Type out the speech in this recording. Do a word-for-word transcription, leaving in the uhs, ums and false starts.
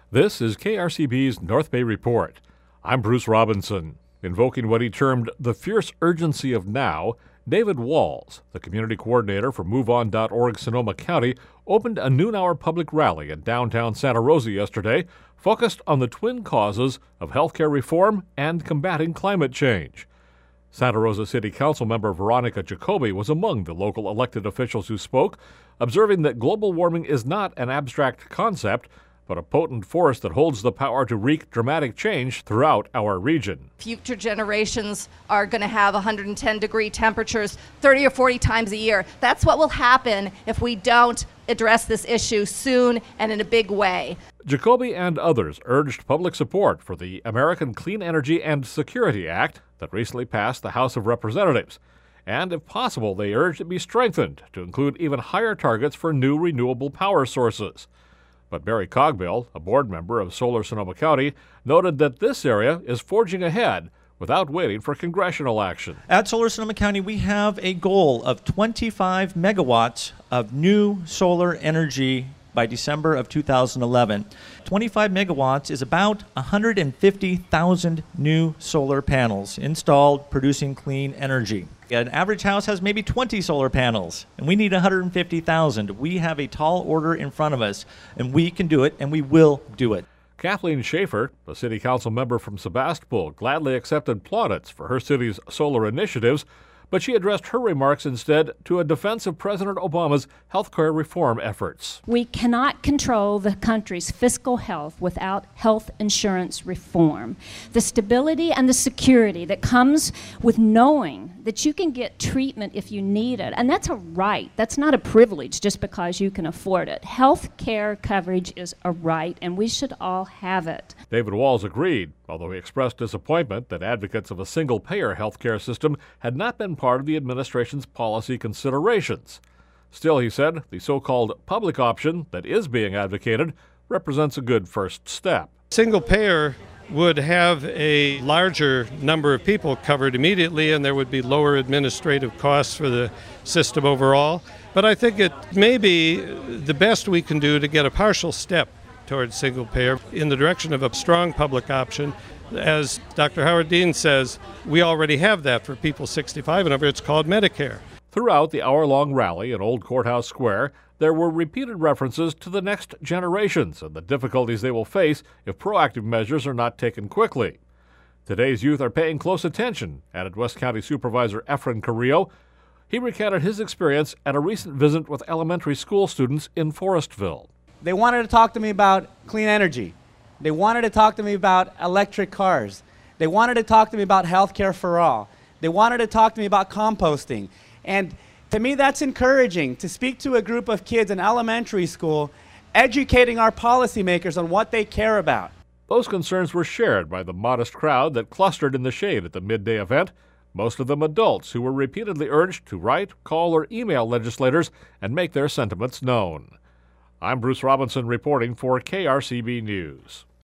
This is K R C B's North Bay Report. I'm Bruce Robinson. Invoking what he termed the fierce urgency of now, David Walls, the community coordinator for move on dot org Sonoma County, opened a noon-hour public rally in downtown Santa Rosa yesterday, focused on the twin causes of healthcare reform and combating climate change. Santa Rosa City Council member Veronica Jacoby was among the local elected officials who spoke, observing that global warming is not an abstract concept, but a potent force that holds the power to wreak dramatic change throughout our region. Future generations are going to have one hundred ten degree temperatures thirty or forty times a year. That's what will happen if we don't address this issue soon and in a big way. Jacoby and others urged public support for the American Clean Energy and Security Act that recently passed the House of Representatives. And if possible, they urged it be strengthened to include even higher targets for new renewable power sources. But Barry Cogbill, a board member of Solar Sonoma County, noted that this area is forging ahead without waiting for congressional action. At Solar Sonoma County, we have a goal of twenty-five megawatts of new solar energy by December of two thousand eleven. twenty-five megawatts is about one hundred fifty thousand new solar panels installed producing clean energy. An average house has maybe twenty solar panels, and we need one hundred fifty thousand. We have a tall order in front of us, and we can do it, and we will do it. Kathleen Schaefer, a city council member from Sebastopol, gladly accepted plaudits for her city's solar initiatives, but she addressed her remarks instead to a defense of President Obama's healthcare reform efforts. We cannot control the country's fiscal health without health insurance reform. The stability and the security that comes with knowing that you can get treatment if you need it, and that's a right. That's not a privilege just because you can afford it. Health care coverage is a right, and we should all have it. David Walls agreed, although he expressed disappointment that advocates of a single-payer health care system had not been part of the administration's policy considerations. Still, he said, the so-called public option that is being advocated represents a good first step. Single payer would have a larger number of people covered immediately, and there would be lower administrative costs for the system overall. But I think it may be the best we can do to get a partial step towards single payer in the direction of a strong public option. As Doctor Howard Dean says, we already have that for people sixty-five and over. It's called Medicare. Throughout the hour-long rally in Old Courthouse Square, there were repeated references to the next generations and the difficulties they will face if proactive measures are not taken quickly. Today's youth are paying close attention, added West County Supervisor Efren Carrillo. He recounted his experience at a recent visit with elementary school students in Forestville. They wanted to talk to me about clean energy. They wanted to talk to me about electric cars. They wanted to talk to me about healthcare for all. They wanted to talk to me about composting. And to me, that's encouraging to speak to a group of kids in elementary school, educating our policymakers on what they care about. Those concerns were shared by the modest crowd that clustered in the shade at the midday event, most of them adults who were repeatedly urged to write, call, or email legislators and make their sentiments known. I'm Bruce Robinson reporting for K R C B News.